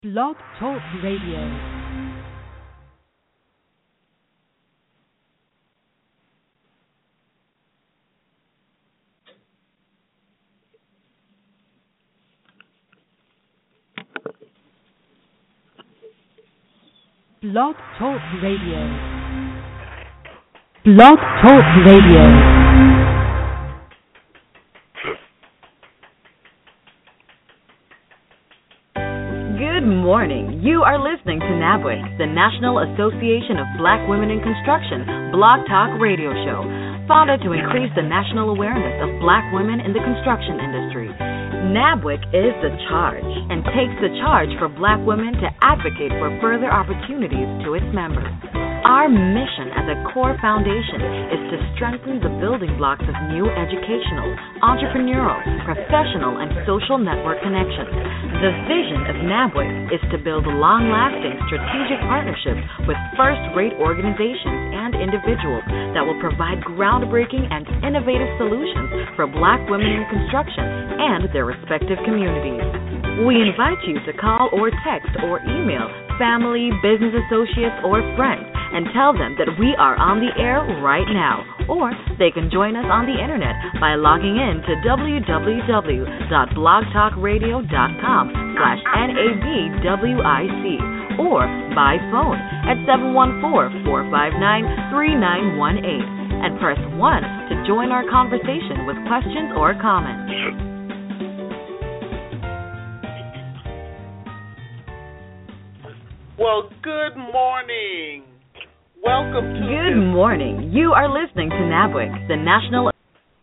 Blog Talk Radio. Blog Talk Radio. Blog Talk Radio. Good morning. You are listening to NABWIC, the National Association of Black Women in Construction Blog Talk Radio Show, founded to increase the national awareness of Black women in the construction industry. NABWIC is the charge and takes the charge for Black women to advocate for further opportunities to its members. Our mission as a core foundation is to strengthen the building blocks of new educational, entrepreneurial, professional, and social network connections. The vision of NABWIC is to build long-lasting strategic partnerships with first-rate organizations and individuals that will provide groundbreaking and innovative solutions for Black women in construction and their respective communities. We invite you to call or text or email family, business associates, or friends and tell them that we are on the air right now. Or they can join us on the internet by logging in to www.blogtalkradio.com/NABWIC or by phone at 714-459-3918 and press 1 to join our conversation with questions or comments. Well, good morning. Welcome to Good morning. You are listening to NABWIC, the National...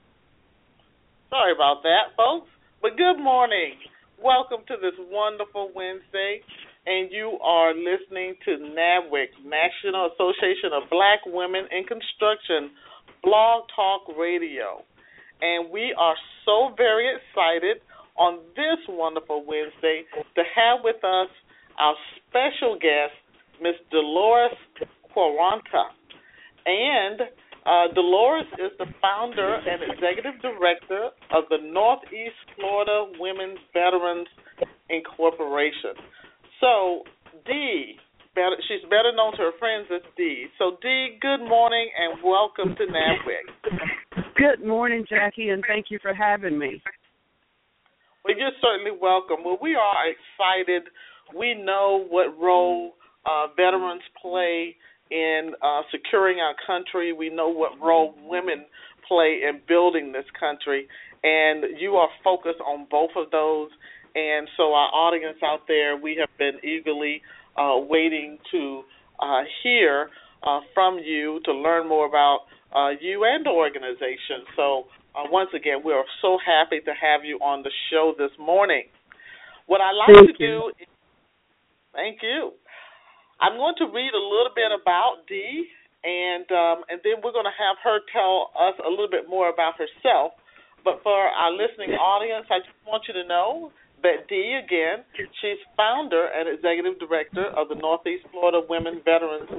Sorry about that, folks. But good morning. Welcome to this wonderful Wednesday. And you are listening to NABWIC, National Association of Black Women in Construction, Blog Talk Radio. And we are so very excited on this wonderful Wednesday to have with us our special guest, Ms. Dolores Quaranta. And Dolores is the founder and executive director of the Northeast Florida Women Veterans Incorporation. So, Dee, she's better known to her friends as Dee. So, Dee, good morning and welcome to NABWIC. Good morning, Jackie, and thank you for having me. Well, you're certainly welcome. Well, we are excited. We know what role veterans play in securing our country. We know what role women play in building this country, and you are focused on both of those. And so our audience out there, we have been eagerly waiting to hear from you, to learn more about you and the organization. So once again, we are so happy to have you on the show this morning. What I like to do is... Thank you. I'm going to read a little bit about Dee, and then we're going to have her tell us a little bit more about herself. But for our listening audience, I just want you to know that Dee, again, she's founder and executive director of the Northeast Florida Women Veterans.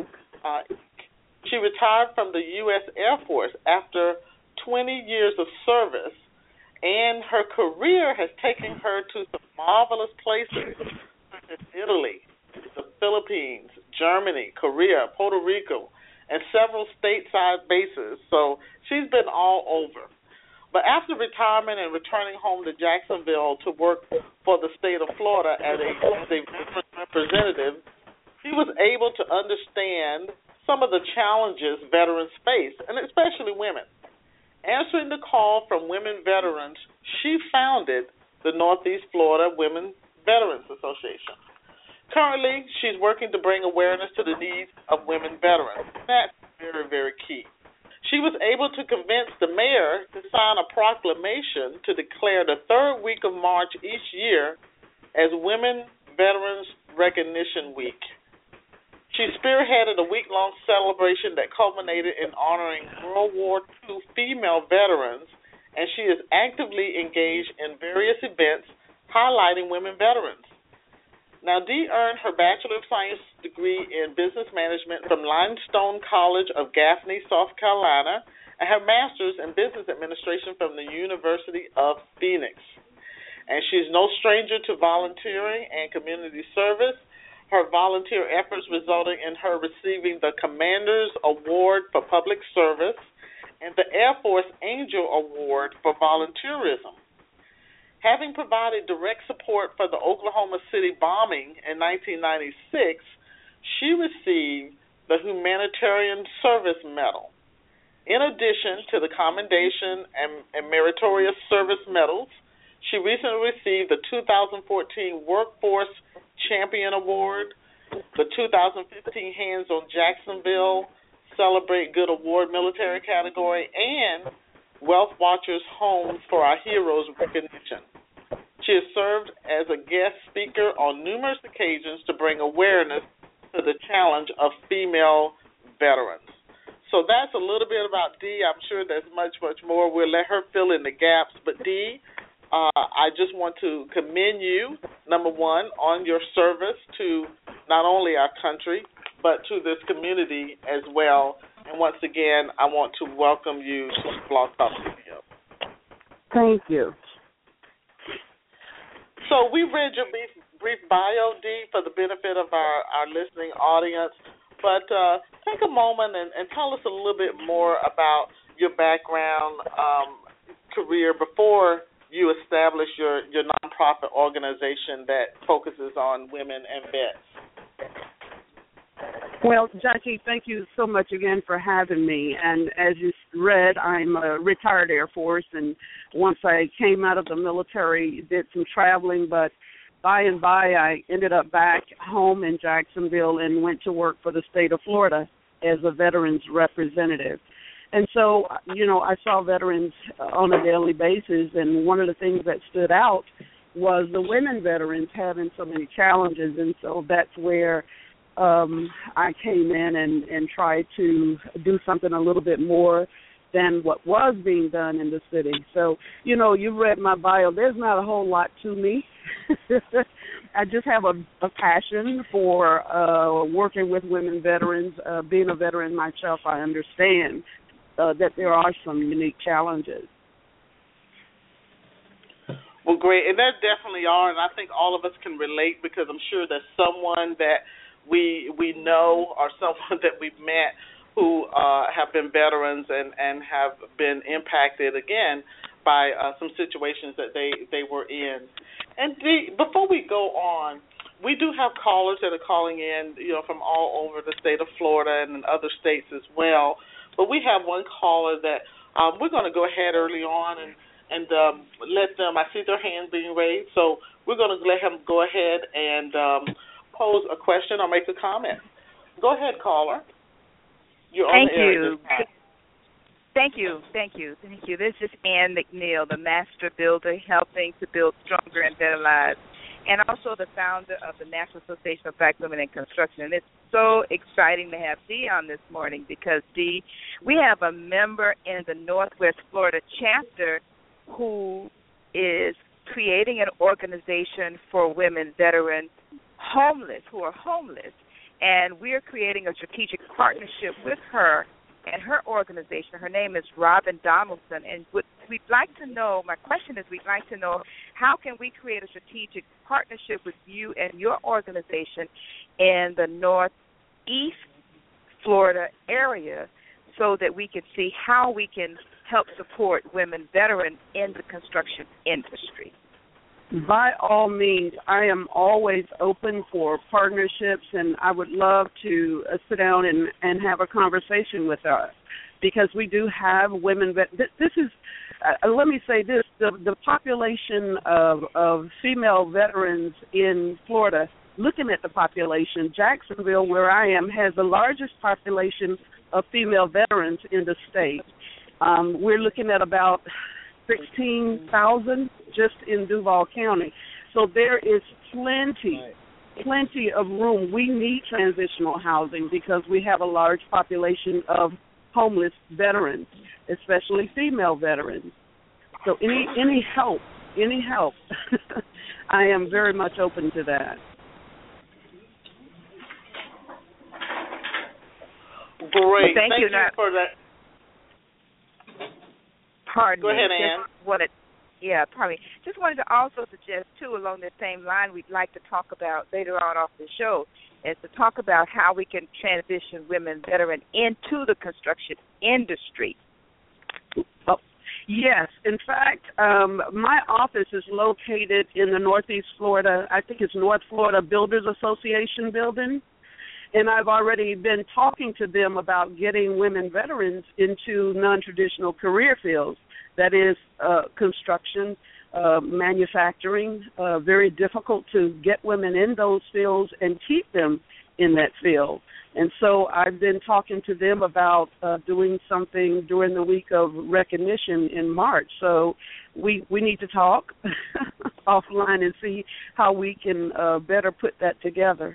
She retired from the U.S. Air Force after 20 years of service, and her career has taken her to some marvelous places, such as Italy, the Philippines, Germany, Korea, Puerto Rico, and several stateside bases. So she's been all over. But after retirement and returning home to Jacksonville to work for the state of Florida as a representative, she was able to understand some of the challenges veterans face, and especially women. Answering the call from women veterans, she founded the Northeast Florida Women Veterans Association. Currently, she's working to bring awareness to the needs of women veterans. That's very, very key. She was able to convince the mayor to sign a proclamation to declare the third week of March each year as Women Veterans Recognition Week. She spearheaded a week-long celebration that culminated in honoring World War II female veterans, and she is actively engaged in various events highlighting women veterans. Now, Dee earned her Bachelor of Science degree in Business Management from Limestone College of Gaffney, South Carolina, and her Master's in Business Administration from the University of Phoenix. and she's no stranger to volunteering and community service. Her volunteer efforts resulted in her receiving the Commander's Award for Public Service and the Air Force Angel Award for volunteerism. Having provided direct support for the Oklahoma City bombing in 1996, she received the Humanitarian Service Medal. In addition to the Commendation and Meritorious Service Medals, she recently received the 2014 Workforce Champion Award, the 2015 Hands on Jacksonville Celebrate Good Award military category, and Wealth Watchers Homes for Our Heroes recognition. She has served as a guest speaker on numerous occasions to bring awareness to the challenge of female veterans. So that's a little bit about Dee. I'm sure there's much, much more. We'll let her fill in the gaps. But Dee, I just want to commend you, number one, on your service to not only our country, but to this community as well. And once again, I want to welcome you to Blog Talk Radio. Thank you. So we read your brief bio, Dee, for the benefit of our listening audience. But take a moment and tell us a little bit more about your background, career before you established your nonprofit organization that focuses on women and vets. Well, Jackie, thank you so much again for having me. And as you read, I'm a retired Air Force, and once I came out of the military, did some traveling, but by and by I ended up back home in Jacksonville and went to work for the state of Florida as a veterans representative. And so, I saw veterans on a daily basis, and one of the things that stood out was the women veterans having so many challenges, and so that's where I came in and tried to do something a little bit more than what was being done in the city. So, you've read my bio. There's not a whole lot to me. I just have a passion for working with women veterans. Being a veteran myself, I understand that there are some unique challenges. Well, great. And there definitely are, and I think all of us can relate because I'm sure there's someone that we know or someone that we've met who have been veterans and have been impacted, again, by some situations that they were in. And before we go on, we do have callers that are calling in, from all over the state of Florida and in other states as well. But we have one caller that we're going to go ahead early on and let them, I see their hands being raised, so we're going to let him go ahead and pose a question or make a comment. Go ahead, caller. You're on the air at this time. Thank you. This is Ann McNeil, the master builder, helping to build stronger and better lives, and also the founder of the National Association of Black Women in Construction. And it's so exciting to have Dee on this morning because, Dee, we have a member in the Northwest Florida chapter who is creating an organization for women veterans who are homeless. And we're creating a strategic partnership with her and her organization. Her name is Robin Donaldson. And we'd like to know, my question is, we'd like to know, how can we create a strategic partnership with you and your organization in the Northeast Florida area so that we can see how we can help support women veterans in the construction industry? By all means, I am always open for partnerships, and I would love to sit down and have a conversation with us because we do have women. This is, let me say this, the population of female veterans in Florida, looking at the population, Jacksonville, where I am, has the largest population of female veterans in the state. We're looking at about 16,000 just in Duval County. So there is plenty of room. We need transitional housing because we have a large population of homeless veterans, especially female veterans. So any help, I am very much open to that. Great. Well, thank you for that. Pardon Go ahead, me. Ann. Yeah, probably. Just wanted to also suggest, too, along the same line, we'd like to talk about later on off the show, is to talk about how we can transition women veteran into the construction industry. Oh, yes. In fact, my office is located in the Northeast Florida, I think it's North Florida Builders Association building. And I've already been talking to them about getting women veterans into non-traditional career fields. That is construction, manufacturing. Very difficult to get women in those fields and keep them in that field. And so I've been talking to them about doing something during the week of recognition in March. So we need to talk offline and see how we can better put that together.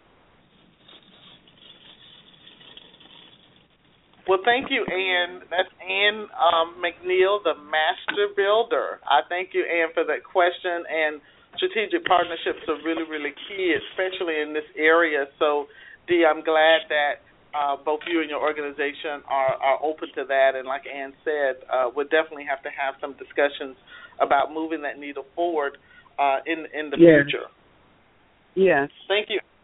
Well, thank you, Ann. That's Ann McNeil, the Master Builder. I thank you, Ann, for that question. And strategic partnerships are really, really key, especially in this area. So, Dee, I'm glad that both you and your organization are open to that. And like Ann said, we'll definitely have to have some discussions about moving that needle forward in the future. Yes. Thank you.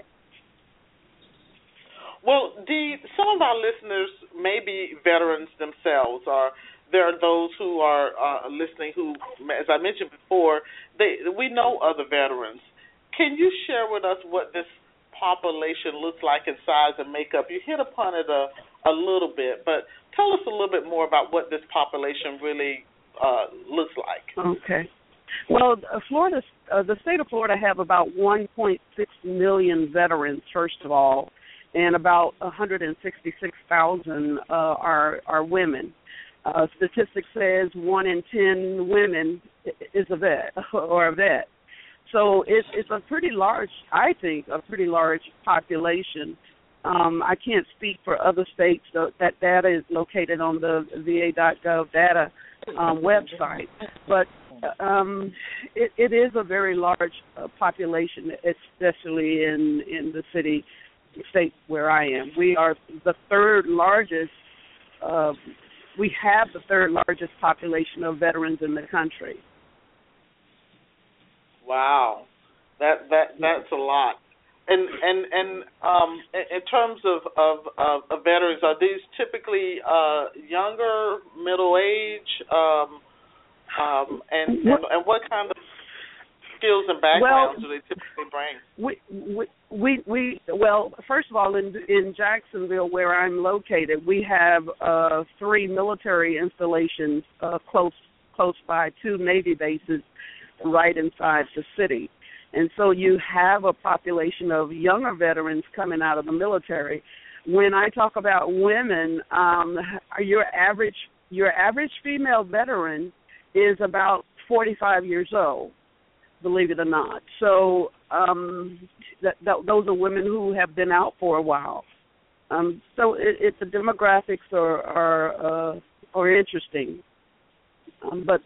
Well, Dee, some of our listeners may be veterans themselves, or there are those who are listening who, as I mentioned before, we know other veterans. Can you share with us what this population looks like in size and makeup? You hit upon it a little bit, but tell us a little bit more about what this population really looks like. Okay. Well, the state of Florida have about 1.6 million veterans, first of all, and about 166,000 are women. Statistics says 1 in 10 women is a vet or a vet. So it's a pretty large, I think, a pretty large population. I can't speak for other states. That data is located on the VA.gov data website. But it is a very large population, especially in the state where I am. We are the third largest. We have the third largest population of veterans in the country. Wow, that's a lot. And in terms of veterans, are these typically younger, middle age, and what kind of skills and backgrounds do they typically bring? Well, first of all, in Jacksonville, where I'm located, we have 3 military installations close by 2 Navy bases right inside the city. And so you have a population of younger veterans coming out of the military. When I talk about women, your average female veteran is about 45 years old, believe it or not. So those are women who have been out for a while. So the demographics are interesting. But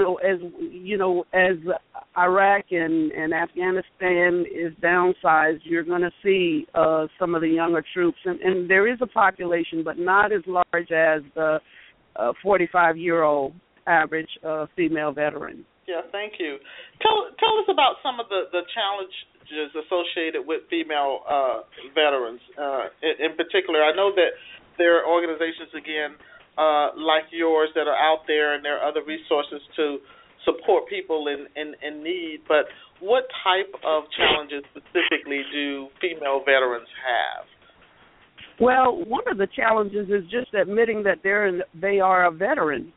as Iraq and Afghanistan is downsized, you're going to see some of the younger troops, and there is a population, but not as large as the 45-year-old average female veteran. Yeah, thank you. Tell us about some of the challenges associated with female veterans. In particular, I know that there are organizations, again, like yours that are out there, and there are other resources to support people in need. But what type of challenges specifically do female veterans have? Well, one of the challenges is just admitting that they are a veteran.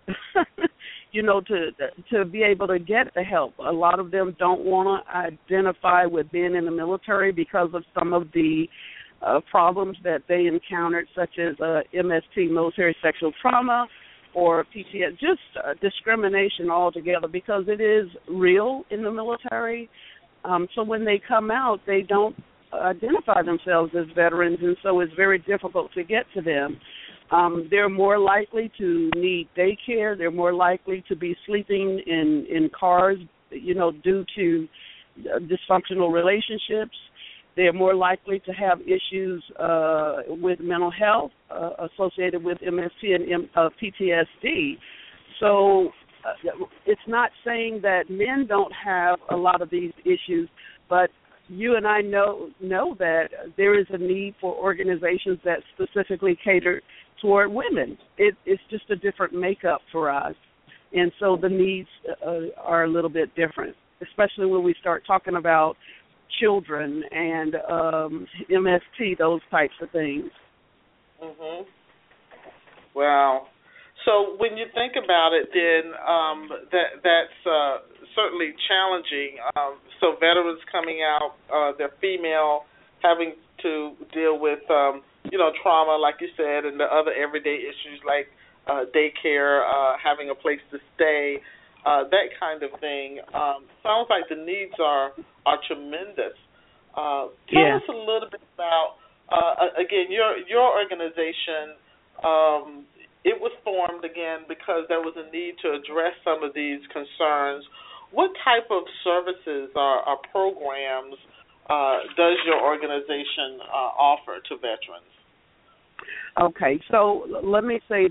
To be able to get the help. A lot of them don't want to identify with being in the military because of some of the problems that they encountered, such as MST, military sexual trauma, or PTSD, just discrimination altogether, because it is real in the military. So when they come out, they don't identify themselves as veterans, and so it's very difficult to get to them. They're more likely to need daycare. They're more likely to be sleeping in cars, due to dysfunctional relationships. They're more likely to have issues with mental health associated with MST and PTSD. So it's not saying that men don't have a lot of these issues, but you and I know that there is a need for organizations that specifically cater toward women. It's just a different makeup for us, and so the needs are a little bit different, especially when we start talking about children and MST, those types of things. Mhm. Wow. So when you think about it, then that's certainly challenging. So veterans coming out, they're female, having to deal with trauma, like you said, and the other everyday issues like daycare, having a place to stay, that kind of thing. Sounds like the needs are tremendous. Tell us a little bit about again your organization. It was formed, again, because there was a need to address some of these concerns. What type of services or programs does your organization offer to veterans? Okay, so let me say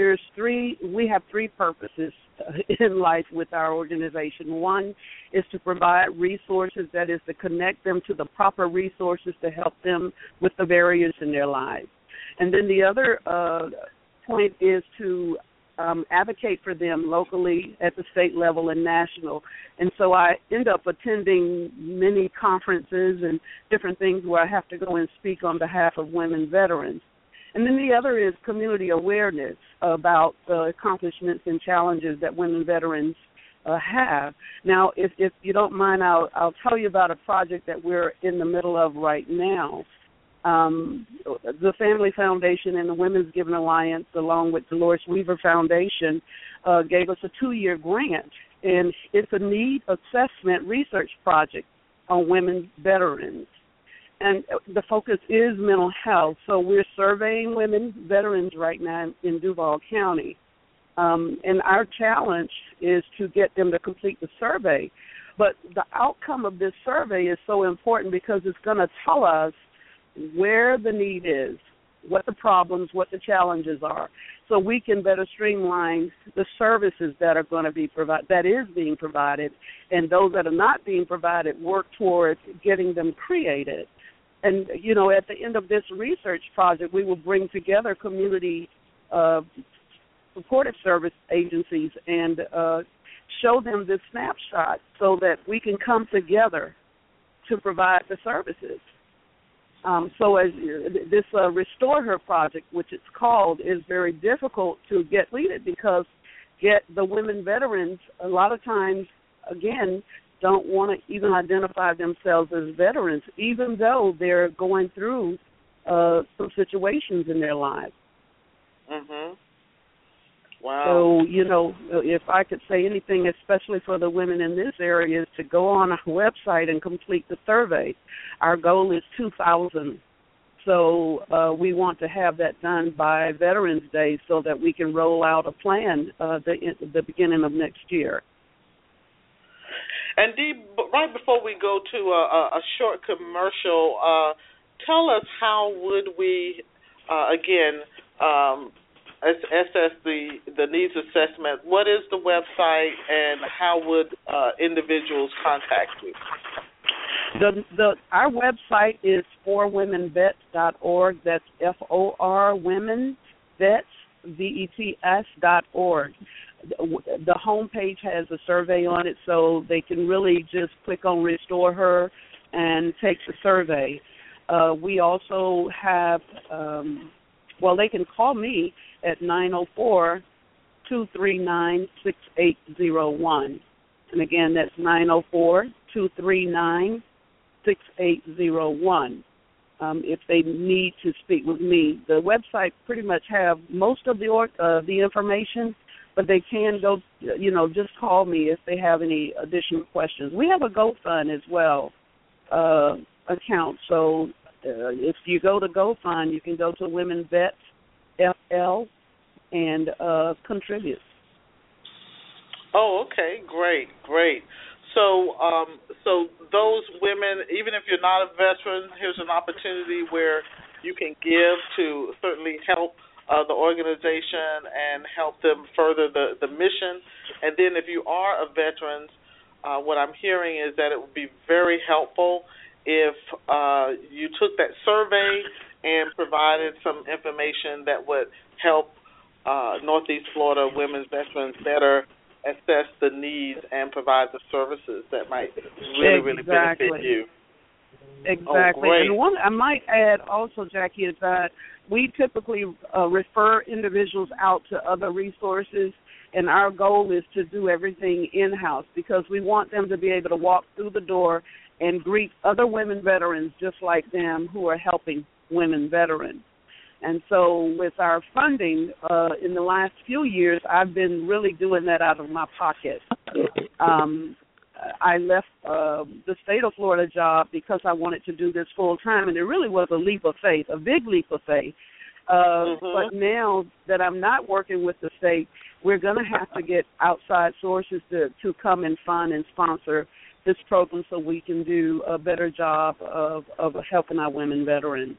we have three purposes in life with our organization. One is to provide resources, that is to connect them to the proper resources to help them with the barriers in their lives. And then the other point is to advocate for them locally at the state level and national. And so I end up attending many conferences and different things where I have to go and speak on behalf of women veterans. And then the other is community awareness about the accomplishments and challenges that women veterans have. Now, if you don't mind, I'll tell you about a project that we're in the middle of right now. The Family Foundation and the Women's Giving Alliance, along with Dolores Weaver Foundation, gave us a 2-year grant, and it's a need assessment research project on women veterans. And the focus is mental health, so we're surveying women veterans right now in Duval County. And our challenge is to get them to complete the survey. But the outcome of this survey is so important because it's going to tell us where the need is, what the problems, what the challenges are, so we can better streamline the services that are going to be being provided, and those that are not being provided, work towards getting them created. And, at the end of this research project, we will bring together community supportive service agencies and show them this snapshot so that we can come together to provide the services. So as this Restore Her project, which it's called, is very difficult to get completed because the women veterans a lot of times, again, don't want to even identify themselves as veterans, even though they're going through some situations in their lives. Mhm. Wow. So, if I could say anything, especially for the women in this area, is to go on our website and complete the survey. Our goal is 2,000. So we want to have that done by Veterans Day so that we can roll out a plan the beginning of next year. And Dee, right before we go to a short commercial, tell us how would we, again, assess the needs assessment. What is the website, and how would individuals contact you? Our website is forwomenvets.org. That's FOR Women Vets, VETS.org. The homepage has a survey on it, so they can really just click on Restore Her and take the survey. We also have, they can call me at 904-239-6801. And again, that's 904-239-6801. If they need to speak with me. The website pretty much have most of the information, but they can go, just call me if they have any additional questions. We have a GoFund as well account. So if you go to GoFund, you can go to Women Vets FL and contribute. Oh, okay, great. So those women, even if you're not a veteran, here's an opportunity where you can give to certainly help the organization and help them further the mission. And then if you are a veteran, what I'm hearing is that it would be very helpful if you took that survey and provided some information that would help Northeast Florida women's veterans better assess the needs and provide the services that might really benefit you. Exactly. Oh, and one I might add also, Jackie, is that we typically refer individuals out to other resources, and our goal is to do everything in-house because we want them to be able to walk through the door and greet other women veterans just like them who are helping women veterans. And so with our funding, in the last few years, I've been really doing that out of my pocket. I left the state of Florida job because I wanted to do this full time, and it really was a leap of faith, a big leap of faith. But now that I'm not working with the state, we're going to have to get outside sources to come and fund and sponsor this program so we can do a better job of helping our women veterans.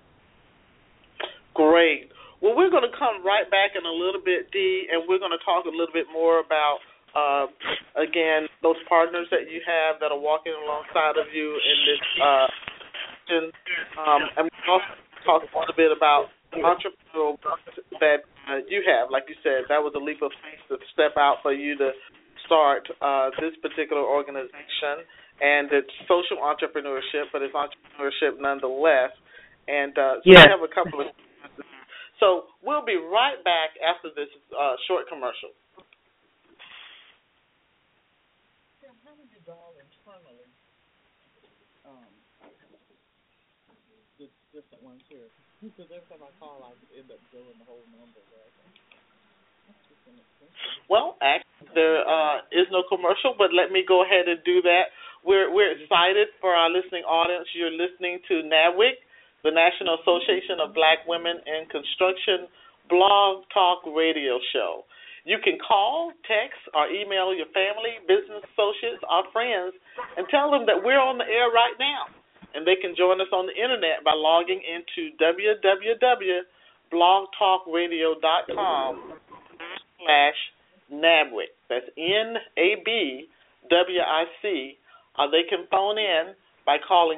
Great. Well, we're going to come right back in a little bit, Dee, and we're going to talk a little bit more about, again, those partners that you have that are walking alongside of you in this and we'll also talk a little bit about the entrepreneurial that you have. Like you said, that was a leap of faith to step out for you to start this particular organization, and it's social entrepreneurship, but it's entrepreneurship nonetheless. And so we have a couple of. So we'll be right back after this short commercial. How did you dial internally? The different ones here. Because every time I call, I end up doing the whole number. Well, actually, there is no commercial, but let me go ahead and do that. We're excited for our listening audience. You're listening to NABWIC, the National Association of Black Women in Construction blog talk radio show. You can call, text, or email your family, business associates, or friends and tell them that we're on the air right now. And they can join us on the internet by logging into www.blogtalkradio.com/NABWIC. That's NABWIC. Or they can phone in by calling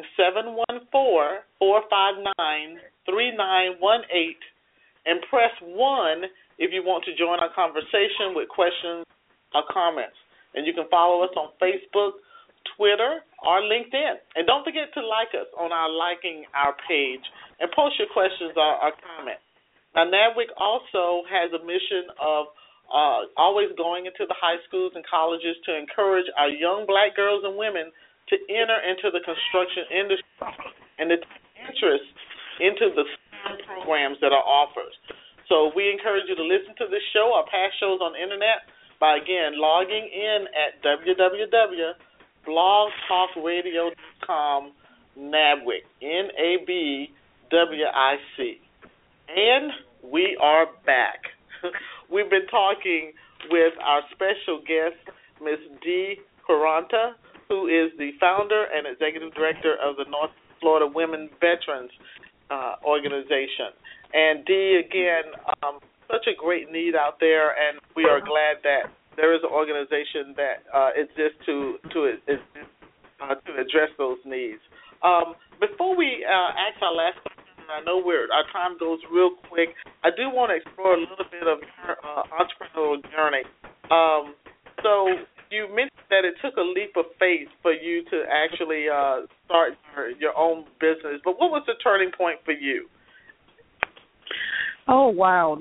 714-459-3918 and press 1 if you want to join our conversation with questions or comments. And you can follow us on Facebook, Twitter, or LinkedIn. And don't forget to like us on our Liking Our page and post your questions or comments. Now, NABWIC also has a mission of always going into the high schools and colleges to encourage our young black girls and women to enter into the construction industry and to take interest into the STEM programs that are offered. So we encourage you to listen to this show or past shows on the internet by, again, logging in at www.blogtalkradio.com/NABWIC, NABWIC. And we are back. We've been talking with our special guest, Ms. Dee Quaranta, who is the founder and executive director of the North Florida Women Veterans Organization. And Dee, again, such a great need out there, and we are glad that there is an organization that exists to address those needs. Before we ask our last question, I know our time goes real quick. I do want to explore a little bit of your entrepreneurial journey. So you mentioned that it took a leap of faith for you to actually start your own business. But what was the turning point for you? Oh, wow.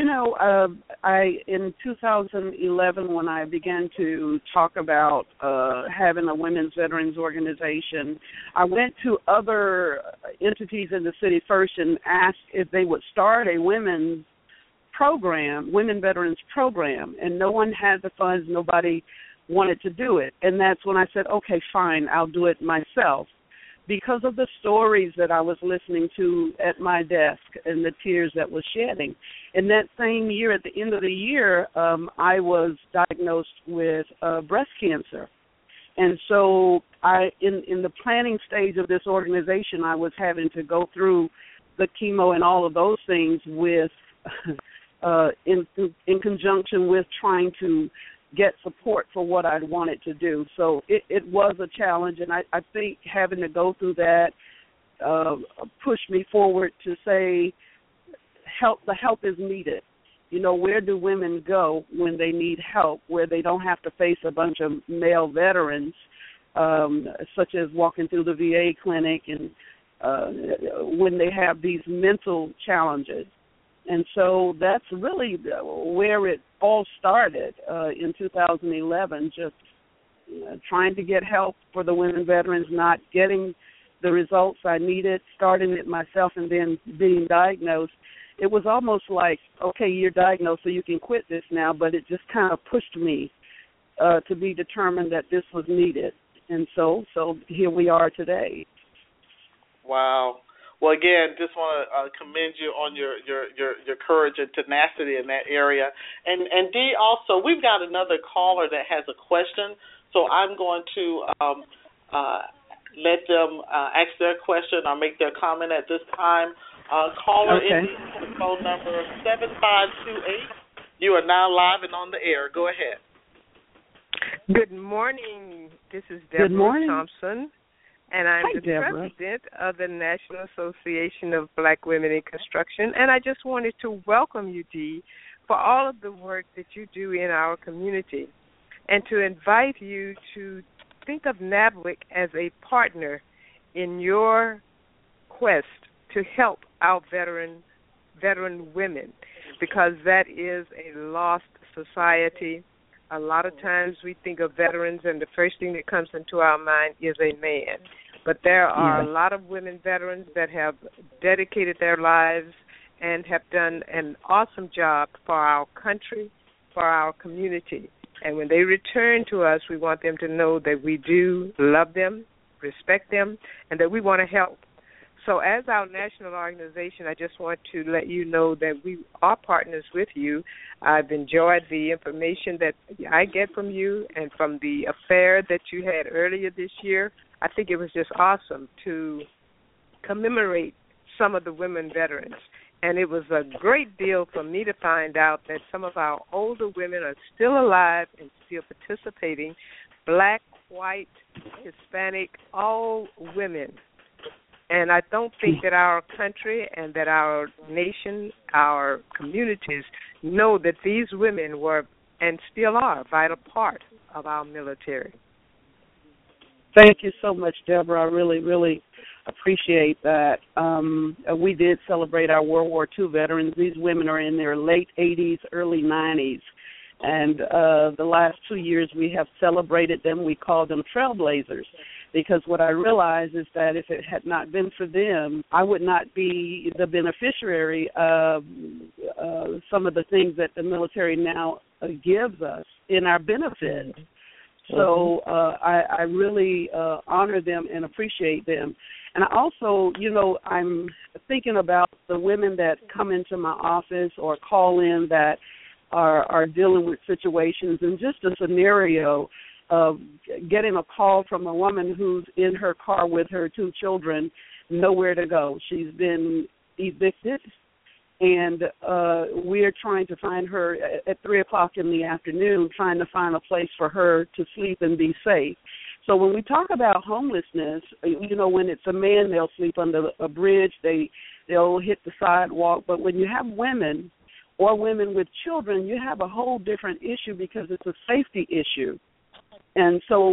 In 2011, when I began to talk about having a women's veterans organization, I went to other entities in the city first and asked if they would start a women veterans program, and no one had the funds, nobody wanted to do it. And that's when I said, okay, fine, I'll do it myself. Because of the stories that I was listening to at my desk and the tears that was shedding. In that same year, at the end of the year, I was diagnosed with breast cancer. And so in the planning stage of this organization, I was having to go through the chemo and all of those things with in conjunction with trying to get support for what I wanted to do. So it was a challenge, and I think having to go through that pushed me forward to say the help is needed. You know, where do women go when they need help, where they don't have to face a bunch of male veterans, such as walking through the VA clinic and when they have these mental challenges. And so that's really where it all started in 2011, just trying to get help for the women veterans, not getting the results I needed, starting it myself, and then being diagnosed. It was almost like, okay, you're diagnosed, so you can quit this now, but it just kind of pushed me to be determined that this was needed. And so here we are today. Wow. Well, again, just want to commend you on your courage and tenacity in that area. And Dee, also, we've got another caller that has a question, so I'm going to let them ask their question or make their comment at this time. Caller okay. in phone number 7528. You are now live and on the air. Go ahead. Good morning. This is Deborah Thompson, and I'm the president of the National Association of Black Women in Construction. And I just wanted to welcome you, Dee, for all of the work that you do in our community, and to invite you to think of NABWIC as a partner in your quest to help our veteran women, because that is a lost society. A lot of times we think of veterans and the first thing that comes into our mind is a man. But there are a lot of women veterans that have dedicated their lives and have done an awesome job for our country, for our community. And when they return to us, we want them to know that we do love them, respect them, and that we want to help. So as our national organization, I just want to let you know that we are partners with you. I've enjoyed the information that I get from you and from the affair that you had earlier this year. I think it was just awesome to commemorate some of the women veterans. And it was a great deal for me to find out that some of our older women are still alive and still participating, black, white, Hispanic, all women. And I don't think that our country and that our nation, our communities know that these women were and still are a vital part of our military. Thank you so much, Deborah. I really, really appreciate that. We did celebrate our World War II veterans. These women are in their late 80s, early 90s. And the last 2 years we have celebrated them. We call them trailblazers. Because what I realize is that if it had not been for them, I would not be the beneficiary of some of the things that the military now gives us in our benefit. So I really honor them and appreciate them. And I also, I'm thinking about the women that come into my office or call in that are dealing with situations, and just a scenario of getting a call from a woman who's in her car with her 2 children, nowhere to go. She's been evicted, and we're trying to find her at 3 o'clock in the afternoon, trying to find a place for her to sleep and be safe. So when we talk about homelessness, when it's a man, they'll sleep under a bridge, they'll hit the sidewalk. But when you have women or women with children, you have a whole different issue because it's a safety issue. And so,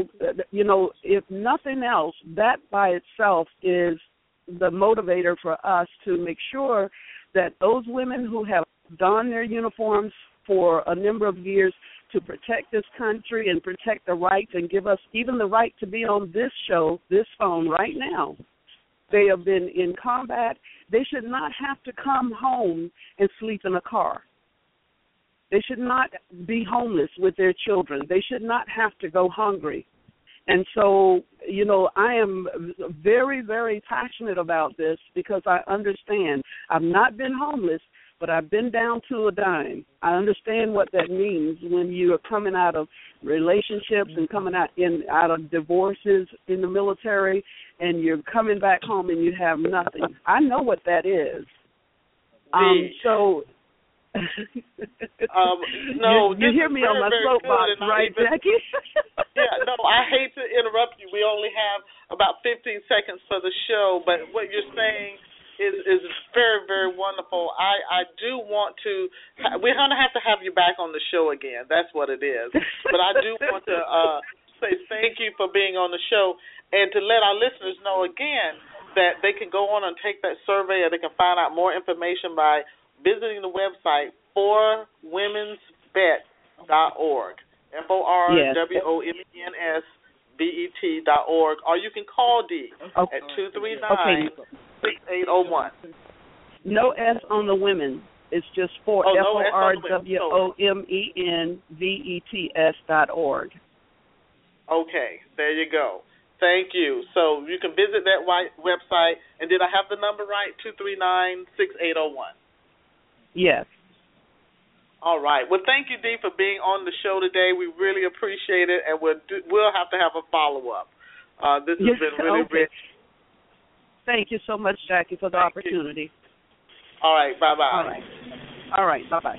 if nothing else, that by itself is the motivator for us to make sure that those women who have donned their uniforms for a number of years to protect this country and protect the rights and give us even the right to be on this show, this phone right now. They have been in combat. They should not have to come home and sleep in a car. They should not be homeless with their children. They should not have to go hungry. And so, I am very, very passionate about this because I understand. I've not been homeless, but I've been down to a dime. I understand what that means when you are coming out of relationships and coming out of divorces in the military, and you're coming back home and you have nothing. I know what that is. So No, you hear me on my soapbox, right, Jackie? Yeah, no, I hate to interrupt you. We only have about 15 seconds for the show, but what you're saying is very, very wonderful. I do want to. We're going to have you back on the show again. That's what it is. But I do want to say thank you for being on the show, and to let our listeners know again that they can go on and take that survey, or they can find out more information by visiting the website forwomensvet.org, forwomensvet.org, or you can call Dee at 239-6801. No S on the women. It's just forwomensvet.org. Okay, there you go. Thank you. So you can visit that website, and did I have the number right? 239-6801. Yes. All right. Well, thank you, Dee, for being on the show today. We really appreciate it, and we'll have to have a follow-up. This has been really rich. Thank you so much, Jackie, for the opportunity. All right. Bye-bye. All right. Bye-bye.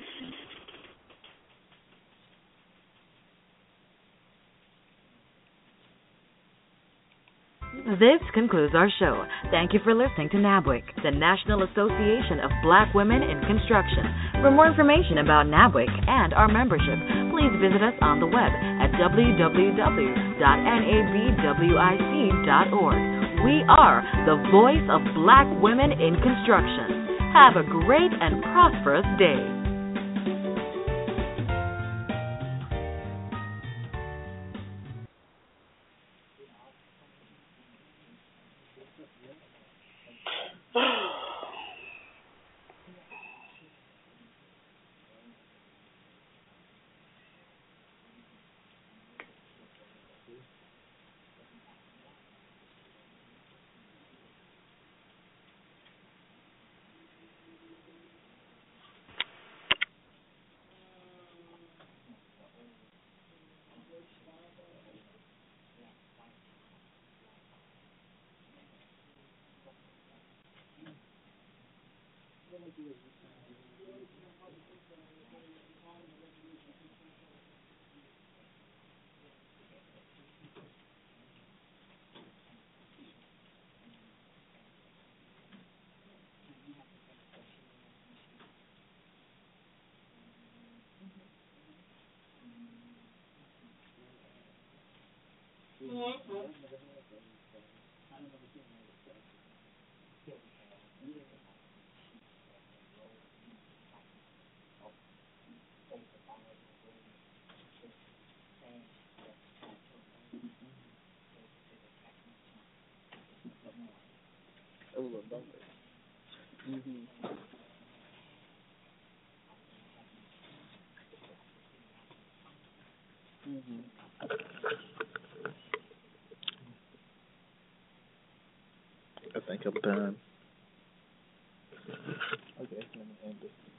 This concludes our show. Thank you for listening to NABWIC, the National Association of Black Women in Construction. For more information about NABWIC and our membership, please visit us on the web at www.nabwic.org. We are the voice of Black women in construction. Have a great and prosperous day. I think I'm done. Okay, let me end this.